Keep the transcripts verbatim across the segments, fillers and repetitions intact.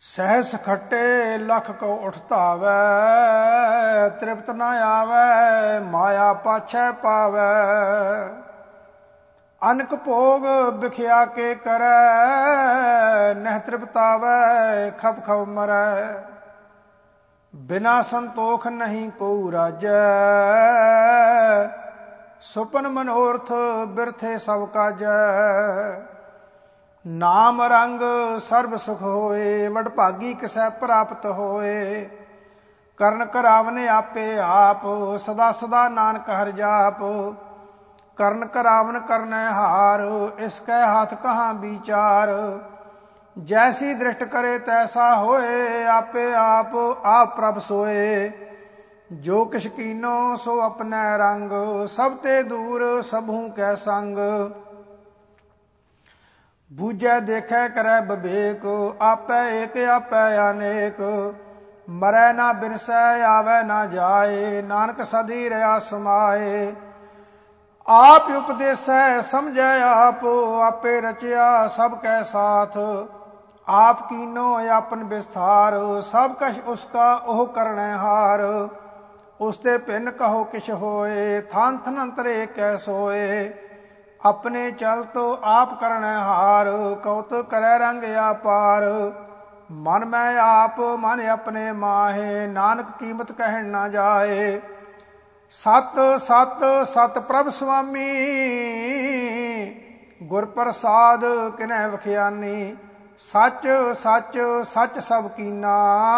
सहस खट्टे लख को उठतावै, तृप्त न आवै माया पाछै पावै। अनक भोग बिख्या के करै, नह तृप्तावै खप खप मरै। बिना संतोख नहीं को राजै, सुपन मनोरथ बिरथे सब काजै। नाम रंग सर्व सुख होए, वडभागी किसै प्राप्त होए। ਕਰਨ ਕਰਾਵਨੇ ਆਪੇ ਆਪ, ਸਦਾ ਸਦਾ ਨਾਨਕ ਹਰਿ ਜਾਪ। ਕਰਨ ਕਰਾਵਨ ਕਰਨੈ ਹਾਰ, ਇਸ ਕੈ ਹੱਥ ਕਹਾਂ ਵਿਚਾਰ। ਜੈਸੀ ਦ੍ਰਿਸ਼ਟ ਕਰੇ ਤੈਸਾ ਹੋਏ, ਆਪੇ ਆਪ ਆਪ ਪ੍ਰਭ ਸੋਏ। ਜੋ ਕਿਛ ਕੀਨੋ ਸੋ ਆਪਣੈ ਰੰਗ, ਸਭ ਤੇ ਦੂਰ ਸਭੂ ਕੈ ਸੰਗ। ਬੂਝੈ ਦੇਖੈ ਕਰੈ ਵਿਵੇਕ, ਆਪੈ ਏਕ ਆਪੈ ਅਨੇਕ। ਮਰੈ ਨਾ ਬਿਨਸੈ ਆਵੈ ਨਾ ਜਾਏ, ਨਾਨਕ ਸਦੀ ਰਹਾ ਸਮਾਏ। ਆਪ ਉਪਦੇਸੈ ਸਮਝੈ ਆਪ, ਆਪੇ ਰਚਿਆ ਸਭ ਕੈ ਸਾਥ। ਆਪ ਕੀਨੋ ਆਪਨ ਵਿਸਥਾਰ, ਸਭ ਕਛ ਉਸਕਾ ਉਹ ਕਰਨੈ ਹਾਰ। ਉਸਤੇ ਭਿੰਨ ਕਹੋ ਕਿਛ ਹੋਏ, ਥਨ ਥਨ ਅੰਤਰੇ ਕੈ ਸੋਏ। ਆਪਣੇ ਚਲਤੋ ਆਪ ਕਰਨੈ ਹਾਰ, ਕਉਤਕ ਕਰੈ ਰੰਗ ਆਪਾਰ। ਮਨ ਮੈਂ ਆਪ ਮਨ ਆਪਣੇ ਮਾਹੇ, ਨਾਨਕ ਕੀਮਤ ਕਹਿਣ ਨਾ ਜਾਏ। ਸਤ ਸਤ ਸਤ ਪ੍ਰਭ ਸੁਆਮੀ, ਗੁਰ ਪ੍ਰਸਾਦ ਕਿਨੈ ਵਖਿਆਨੀ। ਸੱਚ ਸੱਚ ਸੱਚ ਸਭ ਕੀਨਾ,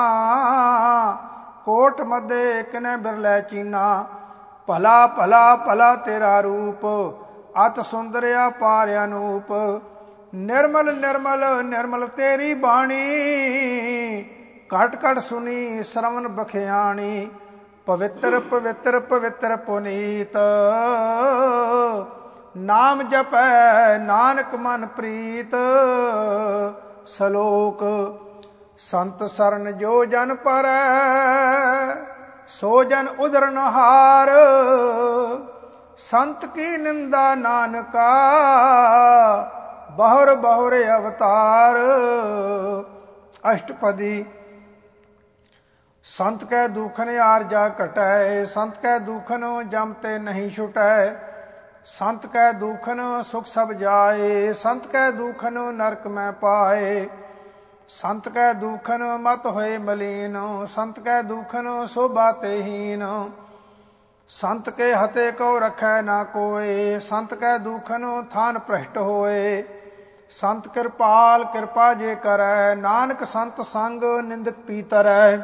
ਕੋਟ ਮਧੇ ਕਿਨੈ ਬਿਰਲੇ ਚੀਨਾ। ਭਲਾ ਭਲਾ ਭਲਾ ਤੇਰਾ ਰੂਪ, ਅਤ ਸੁੰਦਰਿਆ ਪਾਰ ਅਨੂਪ। ਨਿਰਮਲ ਨਿਰਮਲ ਨਿਰਮਲ ਤੇਰੀ ਬਾਣੀ, ਘਟ ਘਟ ਸੁਣੀ ਸਰਵਨ ਬਖਿਆਣੀ। ਪਵਿੱਤਰ ਪਵਿੱਤਰ ਪਵਿੱਤਰ ਪੁਨੀਤ, ਨਾਮ ਜਪੈ ਨਾਨਕ ਮਨ ਪ੍ਰੀਤ। ਸਲੋਕ ਸੰਤ ਸਰਨ ਜੋ ਜਨ ਪਰੈ, ਸੋ ਜਨ ਉਦਰਨ ਹਾਰ। ਸੰਤ ਕੀ ਨਿੰਦਾ ਨਾਨਕਾ, ਬਹੁਰ ਬਹੁਰ ਅਵਤਾਰ। ਅਸ਼ਟਪਦੀ। ਸੰਤ ਕੈ ਦੂਖਨ ਆਰਜਾ ਘਟੈ, ਸੰਤ ਕੈ ਦੂਖਨ ਜਮ ਤੇ ਨਹੀਂ ਛੁਟੈ। ਸੰਤ ਕੈ ਦੂਖਨ ਸੁਖ ਸਭ ਜਾਏ, ਸੰਤ ਕੈ ਦੂਖਨ ਨਰਕ ਮੈਂ ਪਾਏ। ਸੰਤ ਕੈ ਦੂਖਨ ਮਤ ਹੋਏ ਮਲੀਨ, ਸੰਤ ਕੈ ਦੂਖਨ ਸੋਭਾ ਤੇ ਹੀਨ। ਸੰਤ ਕੇ ਹਤੇ ਕਉ ਰਖੈ ਨਾ ਕੋਏ, ਸੰਤ ਕੈ ਦੂਖਨ ਥਾਨ ਭ੍ਰਿਸ਼ਟ ਹੋਏ। ਸੰਤ ਕਿਰਪਾਲ ਕਿਰਪਾ ਜੇ ਕਰੈ, ਨਾਨਕ ਸੰਤ ਸੰਗ ਨਿੰਦਕ ਪੀਤਰੈ।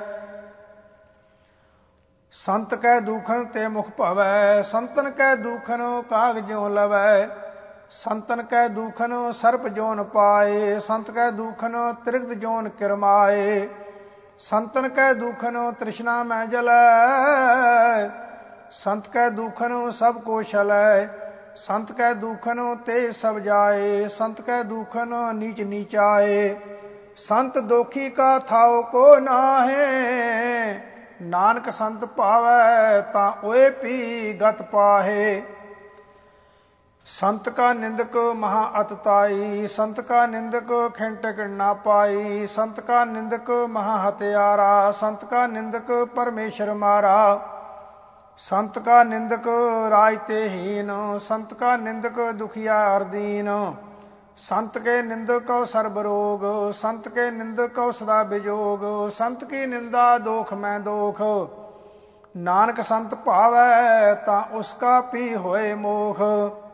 ਸੰਤ ਕੈ ਦੂਖਨ ਤੇ ਮੁਖ ਭਵੈ, ਸੰਤਨ ਕੈ ਦੂਖਨ ਕਾਗ ਜਿਉ ਲਵੈ। ਸੰਤਨ ਕੈ ਦੂਖਨ ਸਰਪ ਜੋਨ ਪਾਏ, ਸੰਤ ਕੈ ਦੂਖਨ ਤ੍ਰਿਗਦ ਜੋਨ ਕਿਰਮਾਏ। ਸੰਤਨ ਕੈ ਦੂਖਨ ਤ੍ਰਿਸ਼ਨਾ ਮੈਂ ਜਲੈ, ਸੰਤ ਕੈ ਦੂਖਨ ਸਭ ਕੋ ਛਲੈ। ਸੰਤ ਕੈ ਦੂਖਨ ਤੇ ਸਭ ਜਾਏ, ਸੰਤ ਕੈ ਦੂਖਨ ਨੀਚ ਨੀਚਾਏ। ਸੰਤ ਦੋਖੀ ਕਾ ਥਾਉ ਕੋ ਨਾਹੇ, ਨਾਨਕ ਸੰਤ ਭਾਵੈ ਤਾਂ ਓਏ ਪੀ ਗਤ ਪਾਹੇ। ਸੰਤ ਕਾ ਨਿੰਦਕ ਮਹਾ ਅਤਤਾਈ, ਸੰਤ ਕਾ ਨਿੰਦਕ ਖਿੰਟਕ ਨਾ ਪਾਈ। ਸੰਤ ਕਾ ਨਿੰਦਕ ਮਹਾ ਹਤਿਆਰਾ, ਸੰਤ ਕਾ ਨਿੰਦਕ ਪਰਮੇਸ਼ਰ ਮਾਰਾ। ਸੰਤ ਕਾ ਨਿੰਦਕ ਰਾਜ ਤੇ ਹੀਨ, ਸੰਤ ਕਾ ਨਿੰਦਕ ਦੁਖੀਆ ਅਰਦੀਨ। ਸੰਤ ਕੇ ਨਿੰਦਕ ਕਉ ਸਰਬ ਰੋਗ, ਸੰਤ ਕੇ ਨਿੰਦਕ ਕਉ ਸਦਾ ਬਿਜੋਗ। ਸੰਤ ਕੀ ਨਿੰਦਾ ਦੋਖ ਮੈਂ ਦੋਖ, ਨਾਨਕ ਸੰਤ ਭਾਵੈ ਤਾਂ ਉਸਕਾ ਪੀ ਹੋਏ ਮੋਖ।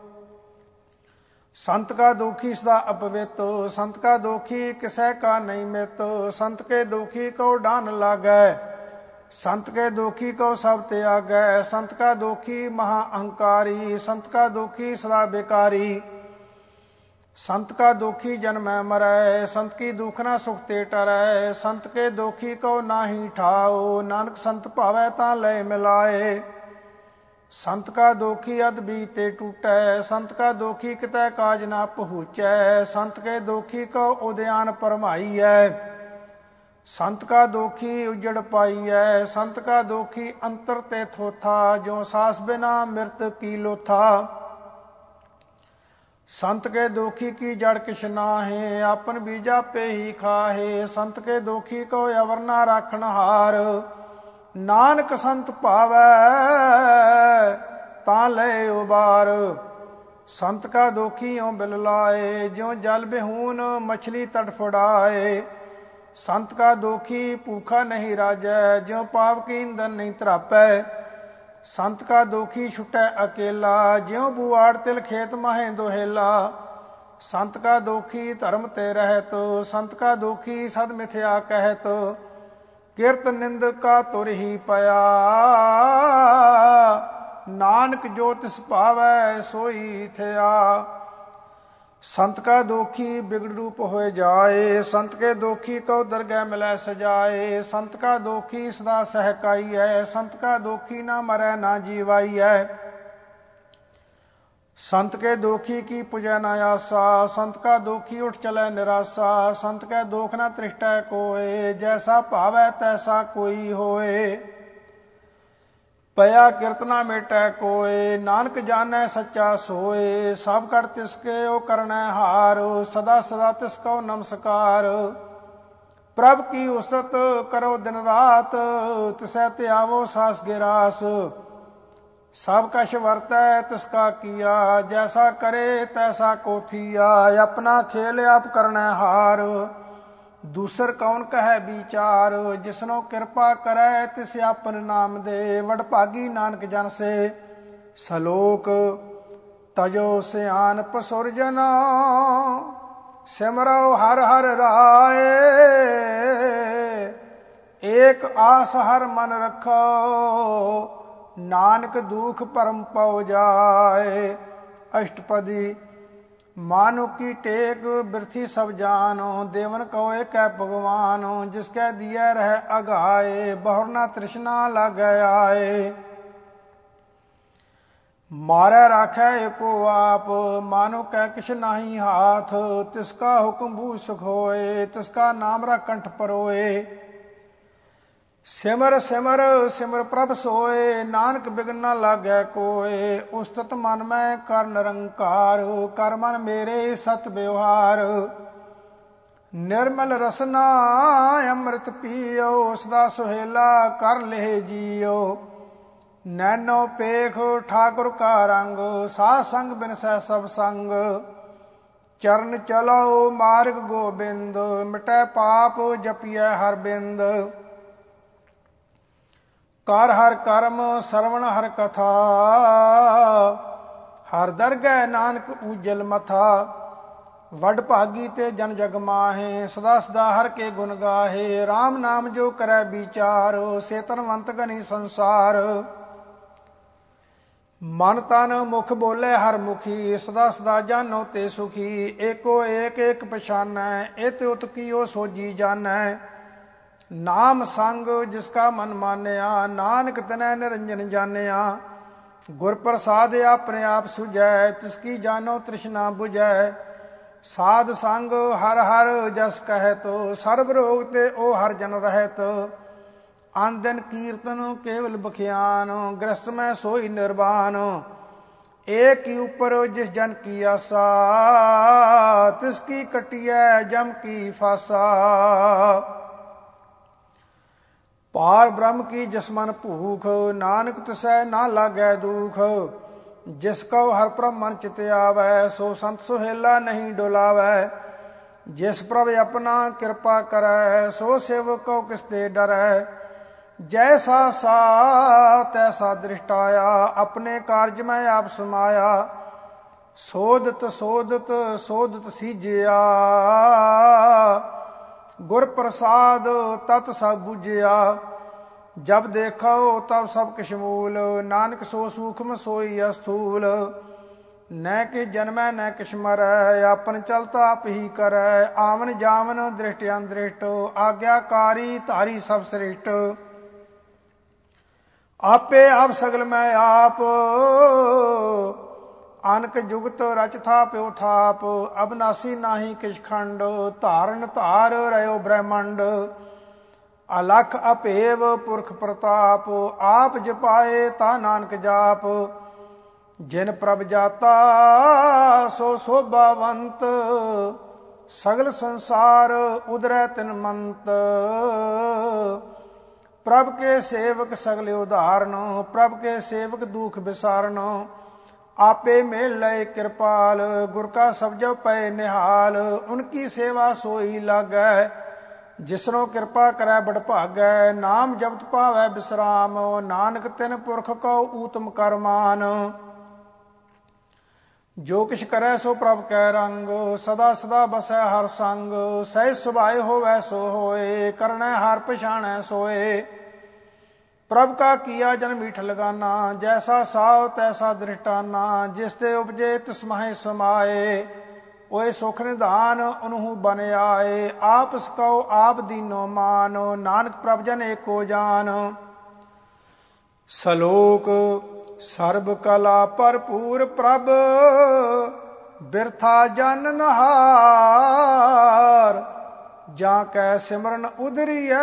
ਸੰਤ ਕਾ ਦੋਖੀ ਸਦਾ ਅਪਵਿੱਤ, ਸੰਤ ਕਾ ਦੋਖੀ ਕਿਸੈ ਕਾ ਨਹੀਂ ਮਿਤ। ਸੰਤ ਕੇ ਦੋਖੀ ਕਉ ਡਾਨ ਲਾਗੈ, ਸੰਤ ਕੇ ਦੋਖੀ ਕਉ ਸਭ ਤਿਆਗੈ। ਸੰਤ ਕਾ ਦੋਖੀ ਮਹਾ ਅਹੰਕਾਰੀ, ਸੰਤ ਕਾ ਦੋਖੀ ਸਦਾ ਬੇਕਾਰੀ। ਸੰਤ ਕਾ ਦੋਖੀ ਜਨਮੈ ਮਰੈ, ਸੰਤ ਕੀ ਦੂਖਨਾ ਸੁਖ ਤੇ ਟਰੈ। ਸੰਤ ਕੇ ਦੋਖੀ ਕਉ ਨਾਹੀ ਠਾਓ, ਨਾਨਕ ਸੰਤ ਭਾਵੈ ਤਾਂ ਲੈ ਮਿਲਾਏ। ਸੰਤ ਕਾ ਦੋਖੀ ਅਦ ਬੀਜ ਤੇ ਟੂਟੈ, ਸੰਤ ਕਾ ਦੋਖੀ ਕਿਤੈ ਕਾਜ ਨਾ ਪਹੁੰਚੈ। ਸੰਤ ਕੇ ਦੋਖੀ ਕਉ ਉਦਿਆਨ ਭਰਮਾਈਐ, ਸੰਤ ਕਾ ਦੋਖੀ ਉਜੜ ਪਾਈਐ। ਸੰਤ ਕਾ ਦੋਖੀ ਅੰਤਰ ਤੇ ਥੋਥਾ, ਜੋ ਸਾਸ ਬਿਨਾ ਮਿਰਤ ਕੀ ਲੋਥਾ। संत के दोखी की जड़ किछ नाहे, आपन बीजा पे ही खाहे। संत के दोखी को अवर ना राखन हार, नानक संत पावै ता ले उबार। संत का दोखी यों बिल लाए, ज्यों जल बिहून मछली तड़फड़ाए। संत का दोखी भूखा नहीं राजै, ज्यों पाप की ईंधन नहीं तरापै। संत का दोखी छुटै अकेला, ज्यों बुआड़ तिल खेत माहे दोहेला। संत का दोखी धर्म ते रहत, संत का दोखी सद मिथ्या कहत। किरत निंद का तुर ही पया, नानक जो तिस पावै सोई थया। संत का दोखी बिगड़ रूप हो जाए, संत के दोखी को दरगह मिलै सजाए। संत का दोखी सदा सहकाई है, संत का दोखी ना मरै ना जीवाई है। संत के दोखी की पूजै न आसा, संत का दोखी उठ चलै निराशा। संत के दोख न तृष्टै कोय, जैसा भावै तैसा कोई होए। पया किरतना मेटै कोय, नानक जानै सच्चा सोए। सब कर तिसके ओ करनै हार, सदा सदा तिसको नमस्कार। प्रभ की उसत करो दिन रात, तिसै त्यावो सास गिरास। सब कछ वरतै तिसका किया, जैसा करे तैसा को थिया। अपना खेल आप करनै हार, दूसर कौन कहे विचार। जिसनो कृपा करे तिस आपन नाम दे, वडभागी नानक जन से। सलोक तजो सियान पसुर जना, सिमरो हर हर राय। एक आस हर मन रखो, नानक दुख परम पौ जाए। अष्टपदी मानो की टेक बिरथी सब जानो, देवन कोय कै भगवानो। जिसकै दिया रह अगाए, बहुर ना तृष्णा लागे आए। मारै राखै एको आप, मानो कै किछ नाही हाथ। तिसका हुक्म भू सुख होए, तिसका नाम रा कंठ परोए। सिमर सिमर सिमर प्रभ सोए, नानक बिघन न लागै कोय। उस्तत मन में कर निरंकार, कर मन मेरे सत व्यवहार। निर्मल रसना अमृत पियो, सदा सुहेला कर ले जियो। नैनो पेख ठाकुर का रंग, साध संग बिनसै सब संग। चरण चलो मार्ग गोबिंद, मिटै पाप जपियै हर बिंद। कर हर कर्म सरवण हर कथा, हर दरगह नानक उजल मथा। वड भागी ते जन जग माहे, सदा सदा हर के गुण गाहे। राम नाम जो करै विचार, से तनवंत गनी संसार। मन तन मुख बोले हर मुखी, सदा सदा जानो ते सुखी। एको एक एक पछानै, एत उत कियो सोजी जानै। नाम संग जिसका मन मानया, नानक तनै निरंजन जानिया। गुर प्रसाद अपने आप सुझै, तिसकी जानो तृष्णा बुझै। साध संग हर हर जस कहत, सर्व रोग ते ओ हर जन रहत। अन दिन कीर्तन केवल बख्यान, ग्रस्त में सोई निर्वाण। एक ही ऊपर जिस जन की आशा, तिसकी कटिया जम की फासा। पार ब्रह्म की जसमन भूख, नानक तिसै ना लागै दुख। जिसको हर प्रभ मन चित आवै, सो संत सुहेला नहीं डोलावै। जिस प्रभ अपना कृपा करै, सो सेवक को किसते डरै। जैसा सा तैसा दृष्टाया, अपने कार्य में आप समाया। सोधत सोधत सोधत सीजिया, गुर प्रसाद तत सब बुझिया। जब देखो तब सब किश मूल, नानक सो सूक्ष्म सोई अस्थूल। न कि जन्मै न किश मरै, आपन चलता आप ही करै। आवन जावन दृष्टि अनदृष्ट, आज्ञाकारी धारी सब श्रेष्ठ। आपे आप सगल में आप, अनक जुगत रच थाप थाप। अबनासी नाही किछ खंड, धारण धार रहो ब्रह्मंड। अलख अपेव पुरख प्रताप, आप जपाए ता नानक जाप। ਜਿਨ ਪ੍ਰਭ ਜਾਤਾ ਸੋ ਸੋਭਾਵੰਤ, ਸਗਲ ਸੰਸਾਰ ਉਦਰੈ ਤਿਨ ਮੰਤ। ਪ੍ਰਭ ਕੇ ਸੇਵਕ ਸਗਲ ਉਧਾਰਨ, ਪ੍ਰਭ ਕੇ ਸੇਵਕ ਦੁਖ ਵਿਸਾਰਨ। ਆਪੇ ਮੇਲ ਲਏ ਕਿਰਪਾਲ, ਗੁਰ ਕਾ ਸਬਜੋ ਪਏ ਨਿਹਾਲ। ਉਨਕੀ ਸੇਵਾ ਸੋਈ ਲਾਗੈ, ਜਿਸਨੋ ਕਿਰਪਾ ਕਰੈ ਬੜ ਭਾਗੈ। ਨਾਮ ਜਪਤ ਪਾਵੈ ਬਿਸਰਾਮ, ਨਾਨਕ ਤਿਨ ਪੁਰਖ ਕਉ ਊਤਮ ਕਰਮਾਨ। ਜੋ ਕਿਛ ਕਰੈ ਸੋ ਪ੍ਰਭ ਕੈ ਰੰਗ, ਸਦਾ ਸਦਾ ਬਸੈ ਹਰ ਸੰਗ। ਸਹਿਜ ਸੁਭਾਏ ਹੋਵੈ ਸੋ ਹੋਏ, ਕਰਨੈ ਹਰ ਪਛਾਣੈ ਸੋਏ। ਪ੍ਰਭ ਕਾ ਕੀਆ ਜਨ ਮੀਠ ਲਗਾਨਾ, ਜੈਸਾ ਸਾਵ ਤੈਸਾ ਦ੍ਰਿਸ਼ਟਾਨਾ। ਜਿਸ ਤੇ ਉਪਜੇ ਤਿਸ ਮਾਹੇ ਸਮਾਏ, ਓਏ ਸੁਖ ਨਿਧਾਨ ਉਨਹੂ ਬਨ ਆਏ। ਆਪ ਸਕਉ ਆਪ ਦੀਨੋ ਮਾਨ, ਨਾਨਕ ਪ੍ਰਭ ਜਨ ਏਕੋ ਜਾਨ। ਸਲੋਕ ਸਰਬ ਕਲਾ ਭਰਪੂਰ ਪ੍ਰਭ, ਬਿਰਥਾ ਜਨ ਨਹਾਰ। ਜਾਂ ਕੈ ਸਿਮਰਨ ਉਦਰੀਐ,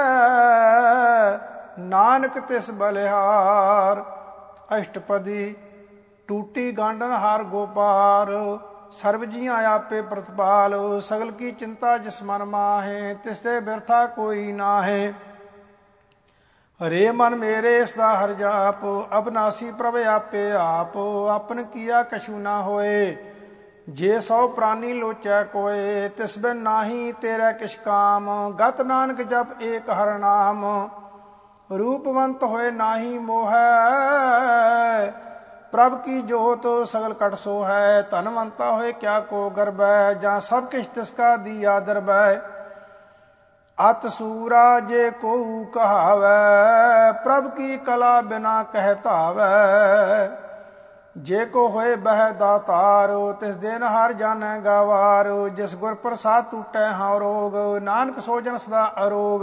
ਨਾਨਕ ਤਿਸ ਬਲਿਹਾਰ। ਅਸ਼ਟਪਦੀ। ਟੂਟੀ ਗਾਂਡਨ ਹਰ ਗੋਪਾਰ, ਸਰਬ ਜੀਆਂ ਆਪੇ ਪ੍ਰਤਪਾਲ। ਸਗਲ ਕੀ ਚਿੰਤਾ ਜਿਸ ਮਨ ਮਾਹੇ, ਤਿਸ ਤੇ ਬਿਰਥਾ ਕੋਈ ਨਾਹੇ। ਹਰੇ ਮਨ ਮੇਰੇ ਇਸਦਾ ਹਰ ਜਾਪ, ਅਬਨਾਸੀ ਪ੍ਰਭ ਆਪੇ ਆਪ। ਆਪਨ ਕੀਆ ਕਛੂ ਨਾ ਹੋਏ, ਜੇ ਸੌ ਪ੍ਰਾਨੀ ਲੋਚੈ ਕੋਏ। ਤਿਸ ਬਿਨ ਨਾਹੀ ਤੇਰੇ ਕਿਛ ਕਾਮ, ਗਤ ਨਾਨਕ ਜਪ ਏਕ ਹਰਿ ਨਾਮ। ਰੂਪਵੰਤ ਹੋਏ ਨਾਹੀ ਮੋਹੈ, ਪ੍ਰਭ ਕੀ ਜੋਤ ਸਗਲ ਕਟ ਸੋਹੈ। ਧਨਵੰਤਾ ਹੋਏ ਕਿਆ ਕੋ ਗਰਬੈ, ਜਾਂ ਸਭ ਕਿਛ ਤਿਸ ਕਾ ਦੀਆ ਦਰਬੈ। ਅਤ ਸੂਰਾ ਜੇ ਕੋਊ ਕਹਾਵੈ, ਪ੍ਰਭ ਕੀ ਕਲਾ ਬਿਨਾ ਕਹਿ ਧਾਵੈ। ਜੇ ਕੋ ਹੋਏ ਬਹਿ ਦਾਤਾਰ, ਤਿਸ ਦਿਨ ਹਰ ਜਾਣੈ ਗਾਵਾਰ। ਜਿਸ ਗੁਰ ਪ੍ਰਸਾਦ ਟੂਟੈ ਹਉ ਰੋਗ, ਨਾਨਕ ਸੋ ਜਨ ਸਦਾ ਅਰੋਗ।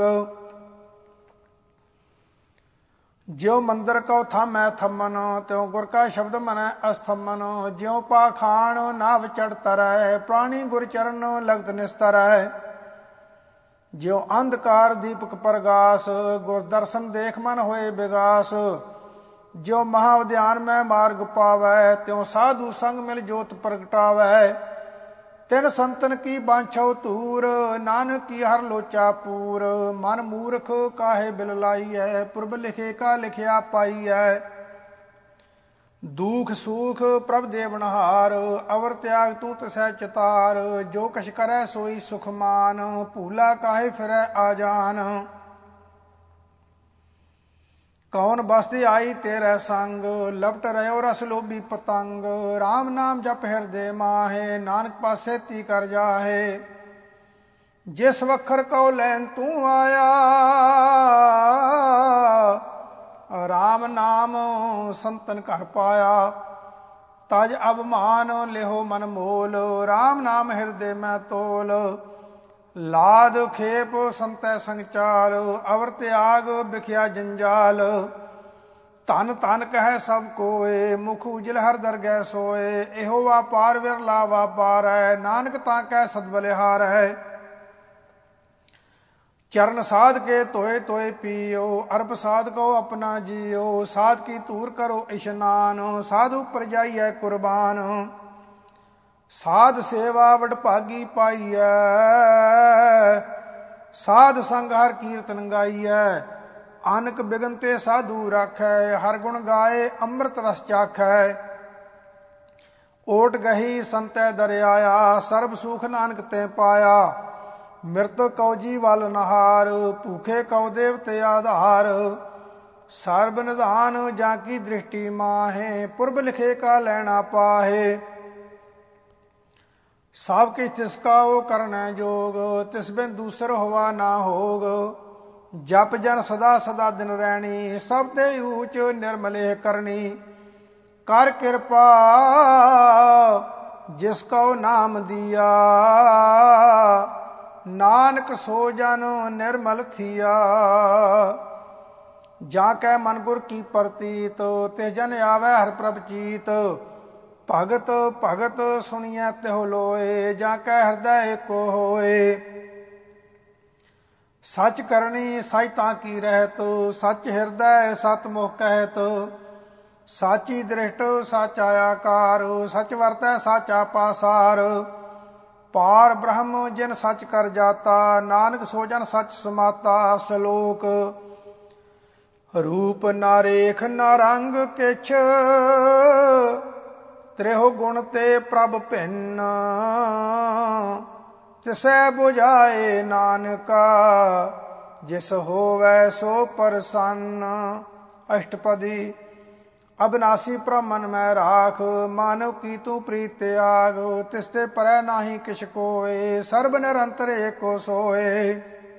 ਜਿਉ ਮੰਦਰ ਕਉ ਥਾਮੈ ਥੰਮਨ, ਤਿਉ ਗੁਰ ਕਾ ਸ਼ਬਦ ਮਨੈ ਅਸਥੰਮਨ। ਜਿਉ ਪਾਖਾਣ ਨਾਵ ਚੜ੍ਹ ਤਰੈ, ਪ੍ਰਾਣੀ ਗੁਰ ਚਰਨ ਲਗਤ ਨਿਸਤਰੈ। ਜਿਉ ਅੰਧਕਾਰ ਦੀਪਕ ਪ੍ਰਗਾਸ, ਗੁਰ ਦਰਸ਼ਨ ਦੇਖ ਮਨ ਹੋਏ ਵਿਗਾਸ। ਜਿਉ ਮਹਾ ਉਦਿਆਨ ਮੈਂ ਮਾਰਗ ਪਾਵੈ, ਤਿਉ ਸਾਧੂ ਸੰਗ ਮਿਲ ਜੋਤ ਪ੍ਰਗਟਾਵੈ। ਤਿਨ ਸੰਤਨ ਕੀ ਬਾਂਛਉ ਧੂਰ, ਨਾਨਕ ਕੀ ਹਰ ਲੋਚਾ ਪੂਰ। ਮਨ ਮੂਰਖ ਕਾਹੇ ਬਿਲ ਲਾਈਐ, ਪੁਰਬ ਲਿਖੇ ਕਾ ਲਿਖਿਆ ਪਾਈਐ। ਦੂਖ ਸੂਖ ਪ੍ਰਭ ਦੇਵਨਹਾਰ, ਅਵਰ ਤਿਆਗ ਤੂੰ ਤਸੈ ਚਿਤਾਰ। ਜੋ ਕਛ ਕਰੈ ਸੋਈ ਸੁਖ ਮਾਨ, ਭੂਲਾ ਕਾਹੇ ਫਿਰੈ ਆਜਾਨ। ਕੌਣ ਬਸਤੀ ਆਈ ਤੇਰੇ ਸੰਗ, ਲਪਟ ਰਹਿਓ ਰਸ ਲੋਭੀ ਪਤੰਗ। ਰਾਮ ਨਾਮ ਜਪ ਹਿਰਦੇ ਮਾਹੇ, ਨਾਨਕ ਪਾਸੇ ਤੀ ਕਰ ਜਾਹੇ। ਜਿਸ ਵਖਰ ਕਉ ਲੈਨ ਤੂੰ ਆਇਆ, ਰਾਮ ਨਾਮ ਸੰਤਨ ਘਰ ਪਾਇਆ। ਤਜ ਅਭਮਾਨ ਲਿਹੋ ਮਨ ਮੋਲ, ਰਾਮ ਨਾਮ ਹਿਰਦੇ ਮੈਂ ਤੋਲ। ਲਾਦ ਖੇਪ ਸੰਤੈ ਸੰਗ ਚਾਲ, ਅਵਰ ਤਿਆਗ ਬਿਖਿਆ ਜੰਜਾਲ। ਧਨ ਧਨ ਕਹਿ ਸਭ ਕੋਏ, ਮੁਖ ਉਜਲ ਹਰ ਦਰਗਹਿ ਸੋਏ। ਇਹੋ ਵਾਪਾਰ ਵਿਰਲਾ ਵਾਪਾਰੈ, ਨਾਨਕ ਤਾਂ ਕੈ ਸਦ ਬਲਿਹਾਰੈ। ਚਰਨ ਸਾਧ ਕੇ ਧੋਏ ਧੋਏ ਪੀਓ, ਅਰਪ ਸਾਧ ਕਉ ਆਪਣਾ ਜੀਓ। ਸਾਧ ਕੀ ਧੂਰ ਕਰੋ ਇਸ਼ਨਾਨ, ਸਾਧ ਉਪਰ ਜਾਈਐ ਕੁਰਬਾਨ। ਸਾਧ ਸੇਵਾ ਵਡਭਾਗੀ ਪਾਈਐ, ਸਾਧ ਸੰਗ ਹਰ ਕੀਰਤਨ ਗਾਈਐ। ਅਨਕ ਬਿਗਨ ਤੇ ਸਾਧੂ ਰਾਖੈ, ਹਰ ਗੁਣ ਗਾਏ ਅੰਮ੍ਰਿਤ ਰਸ ਚਾਖੈ। ਓਟ ਗਹੀ ਸੰਤੈ ਦਰਿਆਇਆ, ਸਰਬ ਸੁਖ ਨਾਨਕ ਤੇ ਪਾਇਆ। ਮਿਰਤ ਕਉ ਜੀ ਵਲ ਨਹਾਰ, ਭੂਖੇ ਕਉ ਦੇਵਤੇ ਆਧਾਰ। ਸਰਬ ਨਿਧਾਨ ਜਾਂ ਕੀ ਦ੍ਰਿਸ਼ਟੀ ਮਾਹੇ, ਪੁਰਬ ਲਿਖੇ ਕਾ ਲੈਣਾ ਪਾਹੇ। ਸਭ ਕਿਛ ਤਿਸ ਕਾ ਓ ਕਰਨੈ ਜੋਗ, ਤਿਸ ਬਿਨ ਦੂਸਰ ਹੋਵਾ ਨਾ ਹੋਗ। ਜਪ ਜਨ ਸਦਾ ਸਦਾ ਦਿਨ ਰਹਿਣੀ, ਸਭ ਤੇ ਊਚ ਨਿਰਮਲੇਹ ਕਰਨੀ। ਕਰ ਕਿਰਪਾ ਜਿਸ ਕਉ ਨਾਮ ਦੀਆ, ਨਾਨਕ ਸੋ ਜਨ ਨਿਰਮਲ ਥੀਆ। ਜਾਂ ਕੈ ਮਨ ਗੁਰ ਕੀ ਪ੍ਰਤੀਤ, ਤਿਸ ਜਨ ਆਵੈ ਹਰਿ ਪ੍ਰਭ ਚੀਤ। ਭਗਤ ਭਗਤ ਸੁਣੀਐ ਤਿਹੁ ਲੋਏ, ਜਾਂ ਕੈ ਹਿਰਦੈ ਏਕੋ ਹੋਏ। ਸਚ ਕਰਨੀ ਸਚ ਤਾਂ ਕੀ ਰਹਿਤ, ਸਚ ਹਿਰਦੈ ਸਤ ਮੁਖ ਕਹਿਤ। ਸਾਚੀ ਦ੍ਰਿਸ਼ਟ ਸਾਚਾ ਆਕਾਰ, ਸਚ ਵਰਤੈ ਸਾਚਾ ਪਾਸਾਰ। ਪਾਰ ਬ੍ਰਹਮ ਜਿਨ ਸਚ ਕਰ ਜਾਤਾ, ਨਾਨਕ ਸੋ ਜਨ ਸਚ ਸਮਾਤਾ। ਸ਼ਲੋਕ। ਰੂਪ ਨਾ ਰੇਖ ਨਾ ਰੰਗ ਕਿਛ, ਤ੍ਰਿਹੁ ਗੁਣ ਤੇ ਪ੍ਰਭ ਭਿੰਨ। ਤਿਸੈ 부ਝਾਏ ਨਾਨਕਾ, ਜਿਸ ਹੋਵੈ ਸੋ ਪ੍ਰਸੰਨ। ਅਸ਼ਟਪਦੀ। ਅਬਿਨਾਸੀ ਪ੍ਰਭ ਮਨ ਮੈਂ ਰਾਖ, ਮਾਨਵ ਕੀ ਤੂੰ ਪ੍ਰੀਤ ਤਿਆਗ। ਤਿਸ ਤੇ ਪਰੈ ਨਾਹੀ ਕਿਛ ਕੋਇ, ਸਰਬ ਨਿਰੰਤਰ ਏਕੋ ਸੋਇ।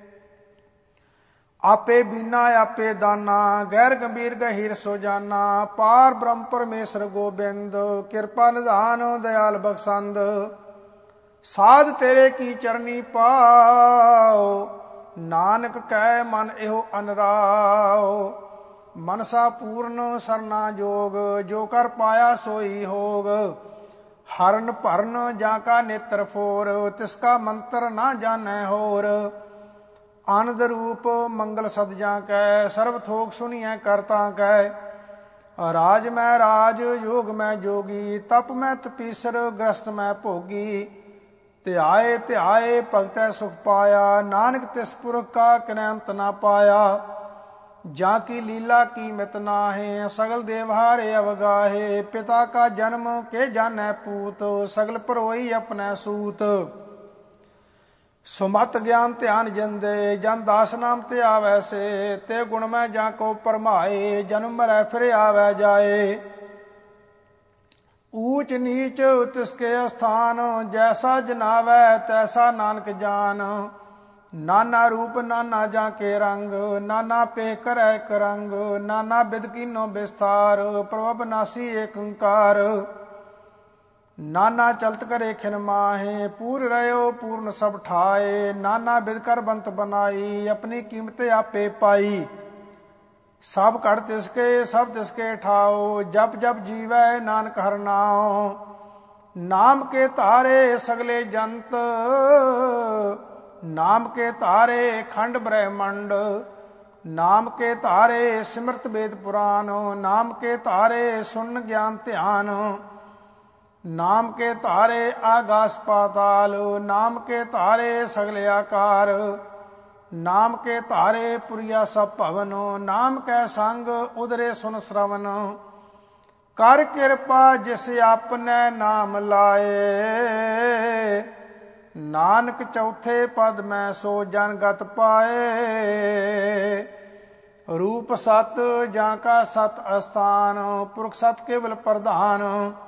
ਆਪੇ ਬੀਨਾ ਆਪੇ ਦਾਨਾ, ਗੈਰ ਗੰਭੀਰ ਗਹੀਰ ਸੋ ਜਾਨਾ। ਪਾਰ ਬ੍ਰਹਮ ਪਰਮੇਸ਼ਰ ਗੋਬਿੰਦ, ਕਿਰਪਾ ਨਿਧਾਨ ਦਇਆਲ ਬਖਸ਼ੰਦ। ਸਾਧ ਤੇਰੇ ਕੀ ਚਰਨੀ ਪਾਉ, ਨਾਨਕ ਕਹਿ ਮਨ ਇਹੋ ਅਨਰਾਉ। ਮਨਸਾ ਪੂਰਨ ਸਰਨਾ ਜੋਗ, ਜੋ ਕਰ ਪਾਇਆ ਸੋਈ ਹੋਗ। ਹਰਨ ਭਰਨ ਜਾਂ ਕਾ ਨੇਤਰ ਫੋਰ, ਤਿਸ ਕਾ ਮੰਤਰ ਨਾ ਜਾਣੈ ਹੋਰ। ਆਨੰਦ ਰੂਪ ਮੰਗਲ ਸਦ ਜਾਂ ਕੈ, ਸਰਬ ਥੋਕ ਸੁਣੀਐ ਕਰਤਾ ਕੈ। ਰਾਜ ਮੈਂ ਰਾਜ ਯੋਗ ਮੈਂ ਜੋਗੀ, ਤਪ ਮੈਂ ਤਪੀਸਰ ਗ੍ਰਸਤ ਮੈਂ ਭੋਗੀ। ਧਿਆਏ ਧਿਆਏ ਭਗਤੈ ਸੁਖ ਪਾਇਆ, ਨਾਨਕ ਤਿਸ ਪੁਰਖ ਕਾ ਕਿਨੈ ਅੰਤ ਨਾ ਪਾਇਆ। ਜਾਂ ਕੀ ਲੀਲਾ ਕੀ ਮਿਤ ਨਾਹੇ, ਸਗਲ ਦੇਵਹਾਰੇ ਅਵਗਾਹੇ। ਪਿਤਾ ਕਾ ਜਨਮ ਕੇ ਜਾਣੈ ਪੂਤ, ਸਗਲ ਭਰੋਈ ਆਪਣੈ ਸੂਤ। ਸੁਮਤ ਗਿਆਨ ਧਿਆਨ ਜਿੰਦੇ, ਜਨ ਦਾਸ ਨਾਮ ਤੇ ਆਵੈ ਸੇ। ਤੇ ਗੁਣ ਮੈਂ ਜਾਂ ਕੋ ਭਰਮਾਏ, ਜਨਮ ਮਰੈ ਫਿਰ ਆਵੈ ਜਾਏ। ਊਚ ਨੀਚ ਤਿਸਕੇ ਅਸਥਾਨ, ਜੈਸਾ ਜਨਾਵੈ ਤੈਸਾ ਨਾਨਕ ਜਾਨ। ਨਾਨਾ ਰੂਪ ਨਾਨਾ ਜਾਂ ਕੇ ਰੰਗ, ਨਾਨਾ ਪੇ ਕਰੈ ਇਕ ਰੰਗ। ਨਾਨਾ ਬਿਦ ਕੀਨੋ ਬਿਸਥਾਰ, ਪ੍ਰਭ ਅਬਿਨਾਸੀ ਏਕ ਓੰਕਾਰ। ਨਾਨਾ ਚਲਤ ਕਰੇ ਖਿਨ ਮਾਹੇ, ਪੂਰ ਰਹਿਓ ਪੂਰਨ ਸਭ ਠਾਏ। ਨਾਨਾ ਬਿਦ ਕਰ ਬੰਤ ਬਨਾਈ, ਆਪਣੀ ਕੀਮਤ ਆਪੇ ਪਾਈ। ਸਭ ਘਟ ਤਿਸਕੇ ਸਭ ਤਿਸਕੇ ਠਾਓ, ਜਪ ਜਪ ਜੀਵੈ ਨਾਨਕ ਹਰਿ ਨਾਉ। ਨਾਮ ਕੇ ਧਾਰੇ ਸਗਲੇ ਜੰਤ, ਨਾਮ ਕੇ ਧਾਰੇ ਖੰਡ ਬ੍ਰਹਿਮੰਡ। ਨਾਮ ਕੇ ਧਾਰੇ ਸਿਮਰਤ ਵੇਦ ਪੁਰਾਨ, ਨਾਮ ਕੇ ਧਾਰੇ ਸੁਨ ਗਿਆਨ ਧਿਆਨ। ਨਾਮ ਕੇ ਧਾਰੇ ਆਗਾਸ ਪਾਤਾਲ, ਨਾਮ ਕੇ ਧਾਰੇ ਸਗਲੇ ਆਕਾਰ। ਨਾਮ ਕੇ ਧਾਰੇ ਪੁਰੀਆ ਸਭ ਭਵਨ, ਨਾਮ ਕੈ ਸੰਗ ਉਦਰੇ ਸੁਨ ਸ਼ਰਵਨ। ਕਰ ਕਿਰਪਾ ਜਿਸ ਆਪਨੇ ਨਾਮ ਲਾਏ, ਨਾਨਕ ਚੌਥੇ ਪਦ ਮੈਂ ਸੋ ਜਨ ਗਤ ਪਾਏ। ਰੂਪ ਸਤ ਜਾਂ ਕਾ ਸਤ ਅਸਥਾਨ, ਪੁਰਖ ਸਤ ਕੇਵਲ ਪ੍ਰਧਾਨ।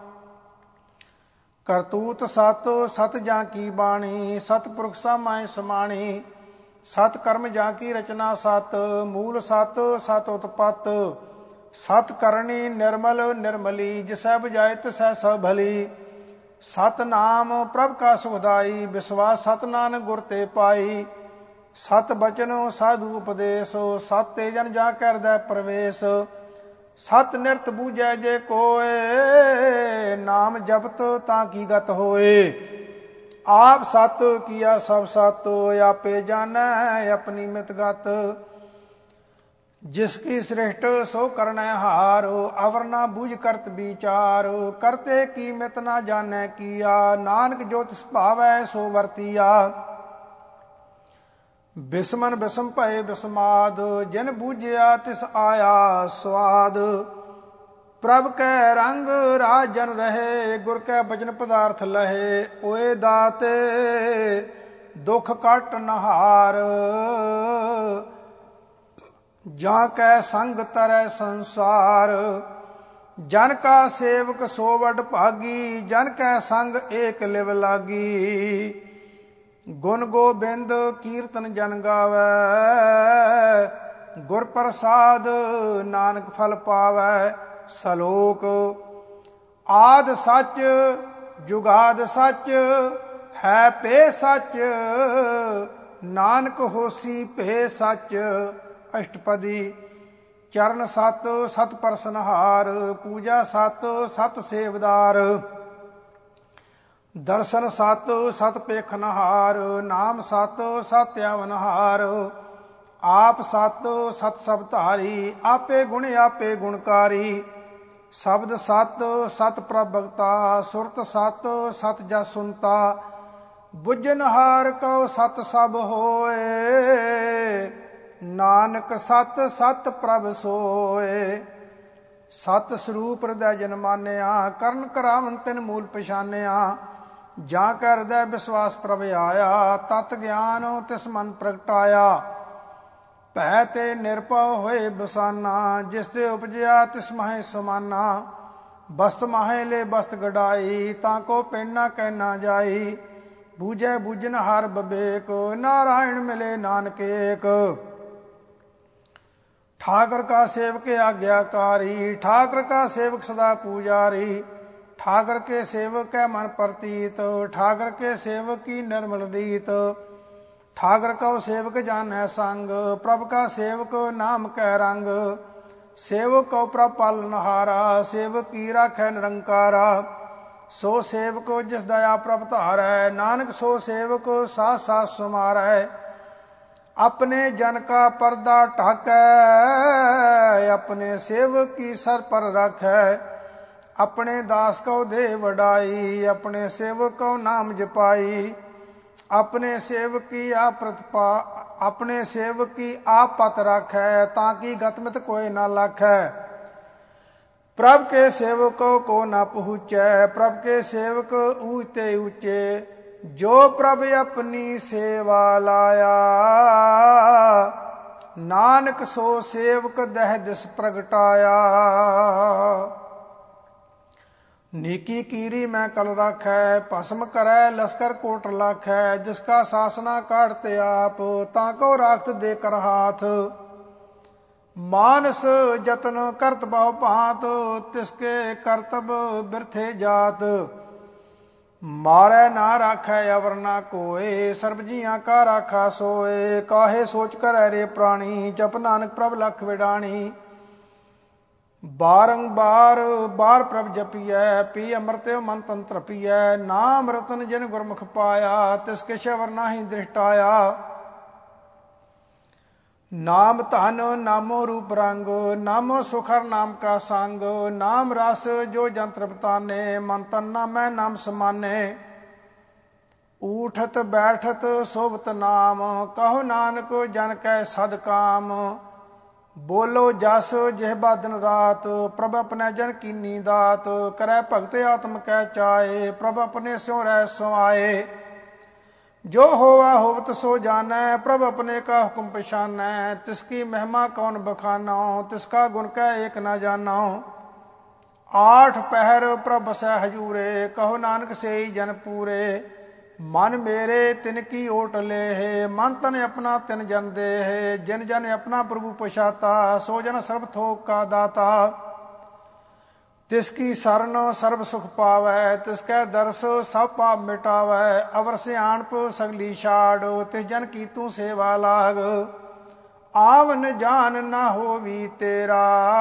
ਕਰਤੂਤ ਸਤ ਸਤ ਜਾਂ ਕੀ ਬਾਣੀ, ਸਤਿਪੁਰਖ ਸਮਾਏ ਸਮਾਣੀ। ਸਤ ਕਰਮ ਜਾਂ ਕੀ ਰਚਨਾ ਸਤ, ਮੂਲ ਸਤ ਸਤ ਉਤਪਤ। ਸਤ ਕਰਨੀ ਨਿਰਮਲ ਨਿਰਮਲੀ, ਜਿਸੈ ਬੁਝਾਏ ਤਿਸੈ ਸਭ ਭਲੀ। ਸਤ ਨਾਮ ਪ੍ਰਭ ਕਾ ਸੁਖਦਾਈ, ਵਿਸ਼ਵਾਸ ਸਤ ਨਾਨਕ ਗੁਰ ਤੇ ਪਾਈ। ਸਤ ਬਚਨ ਸਾਧੂ ਉਪਦੇਸ਼, ਸਤ ਤੇ ਜਨ ਜਾ ਕੈ ਹਿਰਦੈ ਪ੍ਰਵੇਸ਼। ਸਤ ਨਿਰਤ ਬੂਝੈ ਜੇ ਕੋਏ, ਨਾਮ ਜਪਤ ਤਾਂ ਕੀ ਗਤ ਹੋਏ। ਆਪ ਸਤ ਕੀਆ ਸਭ ਸਤ, ਆਪੇ ਜਾਣੈ ਆਪਣੀ ਮਿਤ ਗਤ। ਜਿਸ ਕੀ ਸ੍ਰਿਸ਼ਟ ਸੋ ਕਰਨੈ ਹਾਰ, ਅਵਰ ਨਾ ਬੂਝ ਕਰਤ ਵਿਚਾਰ। ਕਰਤੇ ਕੀ ਮਿਤ ਨਾ ਜਾਣੈ ਕੀਆ, ਨਾਨਕ ਜੋ ਤਿਸ ਭਾਵੈ ਸੋ ਵਰਤੀਆ। ਬਿਸਮਨ ਬਿਸਮ ਭਏ ਬਿਸਮਾਦ, ਜਿਨ ਬੂਝਿਆ ਤਿਸ ਆਇਆ ਸਵਾਦ। ਪ੍ਰਭ ਕੈ ਰੰਗ ਰਾਜ ਜਨ ਰਹੇ, ਗੁਰ ਕੈ ਬਚਨ ਪਦਾਰਥ ਲਹੇ। ਓਏ ਦਾਤੇ ਦੁਖ ਕੱਟ ਨਹਾਰ, ਜਾਂ ਕੈ ਸੰਗ ਤਰੈ ਸੰਸਾਰ। ਜਨ ਕਾ ਸੇਵਕ ਸੋ ਵਡ ਭਾਗੀ, ਜਨ ਕੈ ਸੰਗ ਏਕ ਲਿਵ ਲਾਗੀ। ਗੁਣ ਗੋਬਿੰਦ ਕੀਰਤਨ ਜਨ ਗਾਵੈ, ਗੁਰ ਪ੍ਰਸਾਦ ਨਾਨਕ ਫਲ ਪਾਵੈ। ਸਲੋਕ। ਆਦ ਸੱਚ ਜੁਗਾਦ ਸੱਚ, ਹੈ ਭੇ ਸੱਚ, ਨਾਨਕ ਹੋਸੀ ਭੇ ਸੱਚ। ਅਸ਼ਟਪਦੀ। ਚਰਨ ਸਤ ਸਤ ਪਰਸਨਹਾਰ, ਪੂਜਾ ਸਤ ਸਤ ਸੇਵਦਾਰ। ਦਰਸ਼ਨ ਸਤ ਸਤ ਪੇਖਨਹਾਰ, ਨਾਮ ਸਤ ਸਤ ਅਵਨਹਾਰ। ਆਪ ਸਤ ਸਤ ਸਭ ਧਾਰੀ, ਆਪੇ ਗੁਣ ਆਪੇ ਗੁਣਕਾਰੀ। ਸ਼ਬਦ ਸਤ ਸਤ ਪ੍ਰਭ ਭਗਤਾ ਸੁਰਤ ਸਤ ਸਤ ਜਸ ਸੁਨਤਾ ਬੁੱਝਨਹਾਰ ਕਉ ਸਤ ਸਭ ਹੋਏ ਨਾਨਕ ਸਤ ਸਤ ਪ੍ਰਭ ਸੋਏ ਸਤ ਸਰੂਪ ਹਿਰਦੈ ਜਨ ਮਾਨਿਆ ਕਰਨ ਕਰਾਵਨ ਤਿਨ ਮੂਲ ਪਛਾਨਿਆ ਜਾਂ ਕੈ ਹਿਰਦੈ ਵਿਸ਼ਵਾਸ ਪ੍ਰਭ ਆਇਆ ਤਤ ਗਿਆਨ ਤਿਸ ਮਨ ਪ੍ਰਗਟਾਇਆ ਭੈ ਤੇ ਨਿਰਭਉ ਹੋਏ ਬਸਾਨਾ ਜਿਸ ਤੇ ਉਪਜਿਆ ਤਿਸ ਮਾਹੇ ਸਮਾਨਾ ਬਸਤ ਮਾਹੇ ਲੈ ਬਸਤ ਗੜਾਈ ਤਾਂ ਕੋ ਪਿੰਡ ਨਾ ਕਹਿ ਨਾ ਜਾਈ ਬੂਝੈ ਬੂਝਨ ਹਰ ਬਬੇਕ ਨਾਰਾਇਣ ਮਿਲੇ ਨਾਨਕ ਏਕ ठाकर का सेवक आज्ञाकारी ठाकर का सेवक सदा पुजारी ठाकर के सेवक है मन प्रतीत ठाकर के सेवक की निर्मल रीत ठाकर का सेवक जान है संग प्रभ का सेवक नाम कह रंग सेवक को प्रभ पालनहारा सेवक की राखै निरंकारा सो सेवक जिस दया प्रभ धार है नानक सो सेवक साथ साथ सुमार है अपने जन का पर्दा ढाकै अपने सेवक की सर पर रखै अपने दास को दे वडाई अपने सेवक को नाम जपाई अपने सेवक की आप प्रतिपा अपने सेवक की आप पत रखै ताकि गतमित कोई ना लखै प्रभ के सेवकों को न पहुँचै प्रभ के सेवक ऊंचे ऊंचे जो प्रभ अपनी सेवा लाया नानक सो सेवक दह दिस प्रगटाया नीकी कीरी मैं कल रखै भस्म करै लश्कर कोट लाखै जिसका सासना काटते आप ताको राखत देकर हाथ मानस जतन करत बहु भांत तिसके करतब बिरथे जात मारै ना राखै अवर ना कोय सर्ब जियां का राखा सोए काहे सोच कर रे प्राणी जप नानक प्रभ लख विडाणी बारंबार बार प्रभ जपियै पी अमृत मन तंत्र पियै नाम रतन जिन गुरमुख पाया तिसके शवर नाहि दृष्टाया नाम धन नामो रूप रंग नामो सुखर नाम का संग नाम रस जो जंत्र बताने मन तन नामै नाम समाने ऊठत बैठत सोबत नाम कहो नानक जन कै सद काम बोलो जस जिहबा दिन रात प्रभ अपने जन कीनी दात करै भगत आत्म कै चाए प्रभ अपने स्यों रह सुआए जो होवा होवत सो जानै प्रभ अपने का हुक्म पछानै तिसकी महिमा कौन बखाना तिसका गुण कै एक न जाना आठ पहर प्रभ बसै हजूरे कहो नानक से ही जन पूरे मन मेरे तिनकी ओट ले है मन तन अपना तिन जन दे है जिन जन अपना प्रभु पछाता सो जन सर्व थोक का दाता तिसकी शरण सर्व सुख पावै तिसकै दर्श सब पाप मिटावै अवर सियाणप सगली छाड़ तिस जन की तू सेवा लाग आवन जान ना होवी तेरा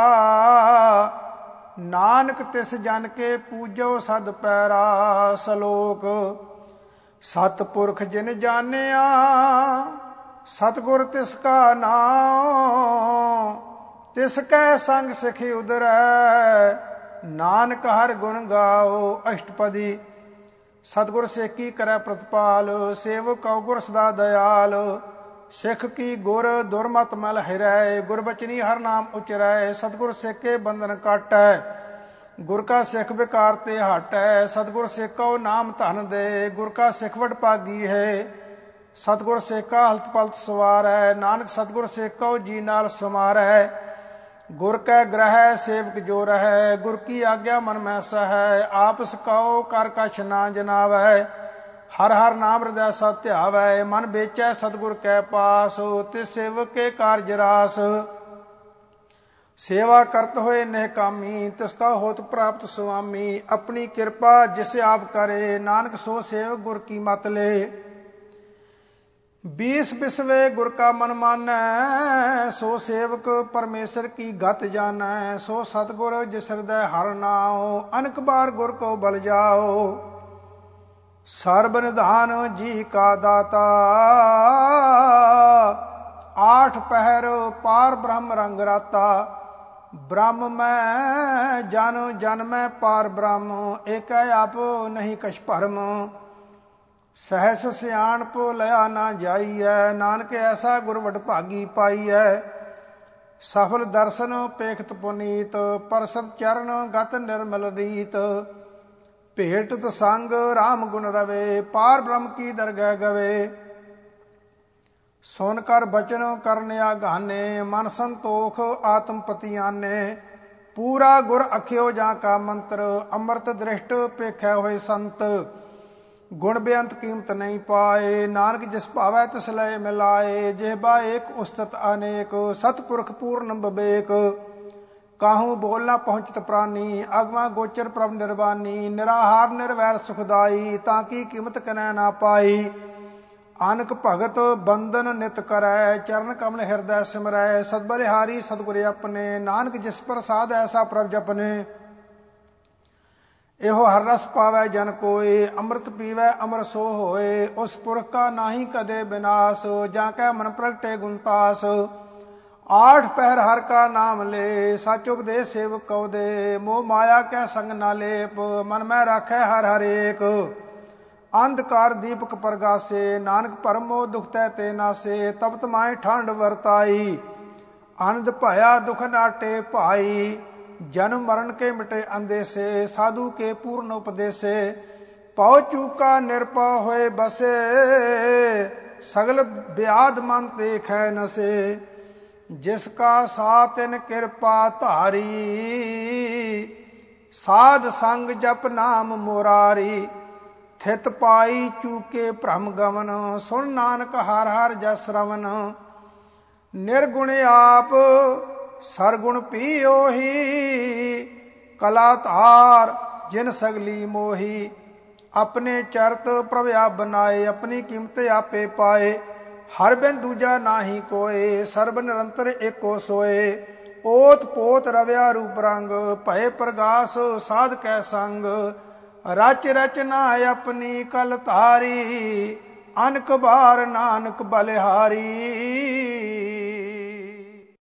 नानक तिस जन के पूजो सद पैरा सलोक सतपुरख जिन जानिया सतगुर तिसका नाम तिसकै संग सिखी उदरै नानक हर गुण गाओ अष्टपदी सतगुर सेकी करै प्रतिपाल सेवक कौ गुर सदा दयाल सिख की गुर दुरमत मल हिरै गुरबचनी हर नाम उचरै सतगुर सेके बंधन काटै गुर का सिख विकार ते हटै सतगुर सेको नाम धन दे गुर का सिख वड भागी है सतगुर सेका हलत पलत सवार है नानक सतगुर सेको जी नाल समारै गुर कै ग्रह सेवक जो रहै गुर की आज्ञा मन में सहै आप सकाओ कर कछ ना जनावै हर हर नाम हृदय सत ध्यावै मन बेचै सतगुर कै पास तिस सेवक के कारज रास सेवा करत होए निहकामी तिसका होत प्राप्त स्वामी अपनी कृपा जिसे आप करे नानक सो सेवक गुर की मत ले बीस बिसवे गुर का मन मानै सो सेवक परमेश्वर की गत जानै सो सतगुर जिस हृदय हर नाओ अनक बार गुर को बल जाओ सर्ब निधान जी का दाता आठ पहर पार ब्रह्म रंग राता ब्रह्म मैं जन जन मैं पार ब्रह्म एक आप नहीं कछ भरम सहस सियाणप लया ना जाइए नानक ऐसा गुरवट भागी पाइए सफल दर्शन पेखत पुनीत परसत चरण गत निर्मल रीत भेटत संग राम गुण रवे पार ब्रह्म की दरगह गवे सुन कर बचन करने आगाने मन संतोख आत्म पतियाने पूरा गुर अखियो जा का मंत्र अमृत दृष्ट पेखै होए संत गुण बेअंत कीमत नहीं पाए नानक जिस भावै तिस लय मिलाए जेहबा एक उस्तत अनेक सतपुरख पूर्ण बबेक काहू बोलना पहुंचत प्राणी अगवा गोचर प्रभ निर्वाणी निराहार निर्वैर सुखदाई ताकि कीमत कनै ना पाई आनक भगत बंदन नित करै चरण कमल हृदय सिमरै सदबलिहारी सतगुर अपने नानक जिस प्रसाद ऐसा प्रभ जपने एहो हर रस पावै जन कोय अमृत पीवै अमर सो होए उस पुरख का नाही कदे विनाश जाकै मन प्रगटे गुणतास आठ पहर हर का नाम ले सच उपदेश सेवक कौ दे मोह माया कै संग ना लेप मन में राखै हर हर एक अंधकार दीपक प्रगासे नानक परमो दुख तै ते नासे तपत माए ठंड वरताई आनंद भया दुख नाटे भाई जन्म मरण के मिटे अंदेसे साधु के पूर्ण उपदेसे पाओ चूका निरपा होए बसे सगल ब्याद मन देख नसे जिसका साथ इन कृपा धारी साध संग जप नाम मुरारी थित पाई चूके भ्रम गमन सुन नानक हर हर जस रवन निर्गुण आप सरगुण पी ओही कला धार जिन सगली मोही अपने चरत प्रभा बनाए अपनी कीमत आपे पाए हर बिन दूजा नाही कोय सर्ब निरंतर एको सोए ओत पोत रव्या रूप रंग भय प्रगास साध कै संग रच रचना अपनी कल तारी अनक बार नानक बलिहारी।